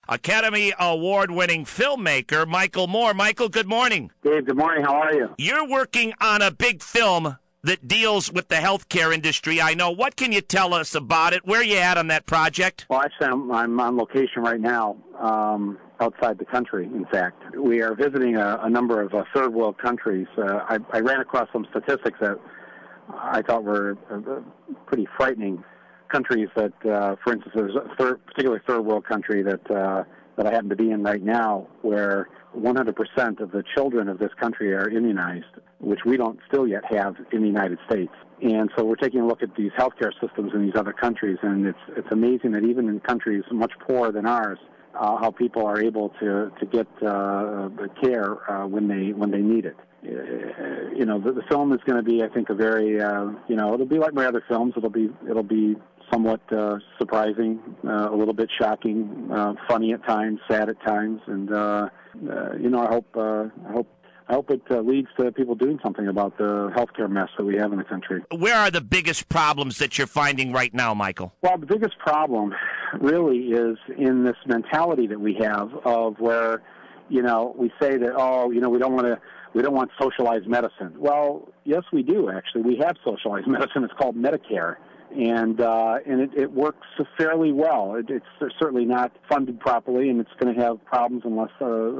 Academy Award-winning filmmaker Michael Moore. Michael, good morning. Dave, good morning. How are you? You're working on a big film that deals with the healthcare industry. I know. What can you tell us about it? Where are you at on that project? Well, actually, I'm on location right now, outside the country, in fact. We are visiting a number of third world countries. I ran across some statistics that I thought were pretty frightening. Countries that, for instance, there's a particularly third world country that I happen to be in right now, where 100% of the children of this country are immunized, which we don't still yet have in the United States. And so we're taking a look at these healthcare systems in these other countries, and it's amazing that even in countries much poorer than ours, how people are able to get the care when they need it. The film is going to be, I think, a very it'll be like my other films. It'll be somewhat surprising, a little bit shocking, funny at times, sad at times, and I hope it leads to people doing something about the healthcare mess that we have in the country. Where are the biggest problems that you're finding right now, Michael? Well, the biggest problem really is in this mentality that we have of where, we say that, we don't want socialized medicine. Well, yes, we do, actually. We have socialized medicine. It's called Medicare. And it works fairly well. It's certainly not funded properly, and it's going to have problems unless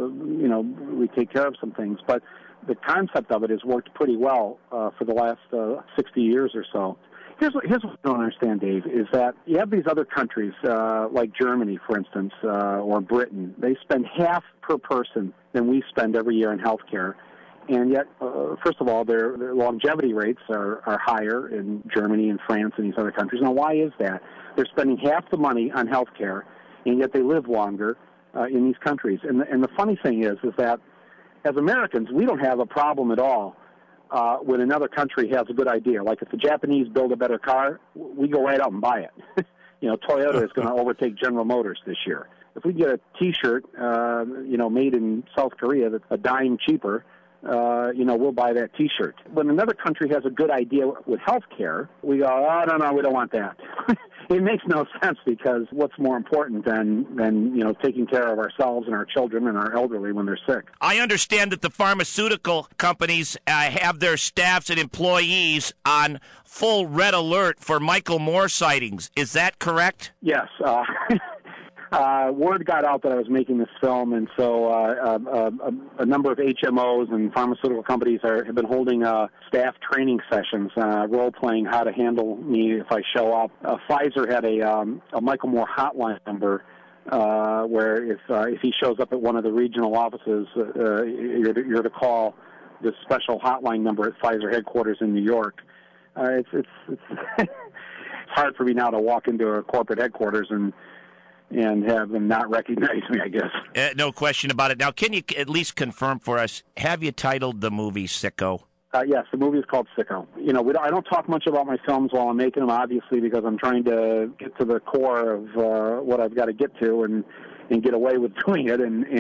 we take care of some things. But the concept of it has worked pretty well for the last 60 years or so. Here's what I don't understand, Dave, is that you have these other countries like Germany, for instance, or Britain. They spend half per person than we spend every year in health care. And yet, first of all, their longevity rates are higher in Germany and France and these other countries. Now, why is that? They're spending half the money on health care, and yet they live longer in these countries. And the funny thing is that as Americans, we don't have a problem at all when another country has a good idea. Like if the Japanese build a better car, we go right out and buy it. Toyota is going to overtake General Motors this year. If we get a T-shirt, made in South Korea that's a dime cheaper, we'll buy that T-shirt. When another country has a good idea with health care, we go, oh, no, we don't want that. It makes no sense, because what's more important than taking care of ourselves and our children and our elderly when they're sick? I understand that the pharmaceutical companies have their staffs and employees on full red alert for Michael Moore sightings. Is that correct? Yes. Word got out that I was making this film, and so a number of HMOs and pharmaceutical companies have been holding staff training sessions, role-playing how to handle me if I show up. Pfizer had a Michael Moore hotline number where if he shows up at one of the regional offices, you're to call this special hotline number at Pfizer headquarters in New York. It's hard for me now to walk into a corporate headquarters and have them not recognize me, I guess. No question about it. Now, can you at least confirm for us, have you titled the movie Sicko? Yes, the movie is called Sicko. I don't talk much about my films while I'm making them, obviously, because I'm trying to get to the core of what I've got to get to and get away with doing it. And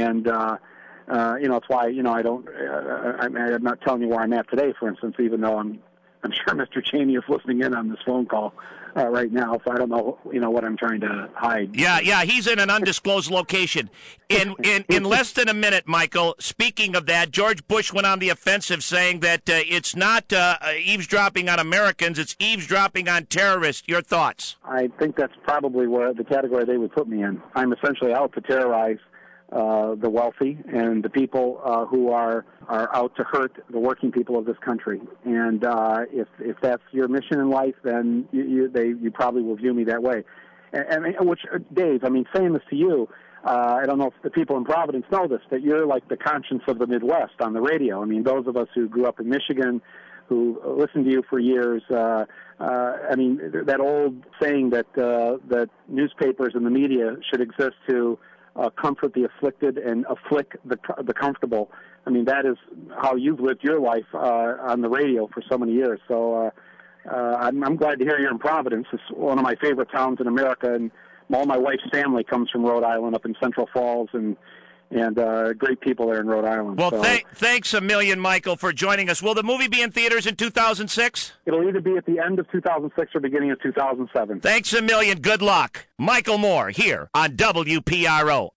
it's why, I don't, I'm not telling you where I'm at today, for instance, even though I'm sure Mr. Cheney is listening in on this phone call right now, so I don't know, what I'm trying to hide. Yeah, he's in an undisclosed location. In less than a minute, Michael, speaking of that, George Bush went on the offensive saying that it's not eavesdropping on Americans, it's eavesdropping on terrorists. Your thoughts? I think that's probably where the category they would put me in. I'm essentially out to terrorize the wealthy and the people who are out to hurt the working people of this country. And if that's your mission in life, then you probably will view me that way. And which, Dave, saying this to you, I don't know if the people in Providence know this, that you're like the conscience of the Midwest on the radio. Those of us who grew up in Michigan, who listened to you for years, that old saying that newspapers and the media should exist to comfort the afflicted and afflict the comfortable. That is how you've lived your life on the radio for so many years. So I'm glad to hear you're in Providence. It's one of my favorite towns in America, and all my wife's family comes from Rhode Island, up in Central Falls, and great people there in Rhode Island. Well, thanks a million, Michael, for joining us. Will the movie be in theaters in 2006? It'll either be at the end of 2006 or beginning of 2007. Thanks a million. Good luck. Michael Moore here on WPRO.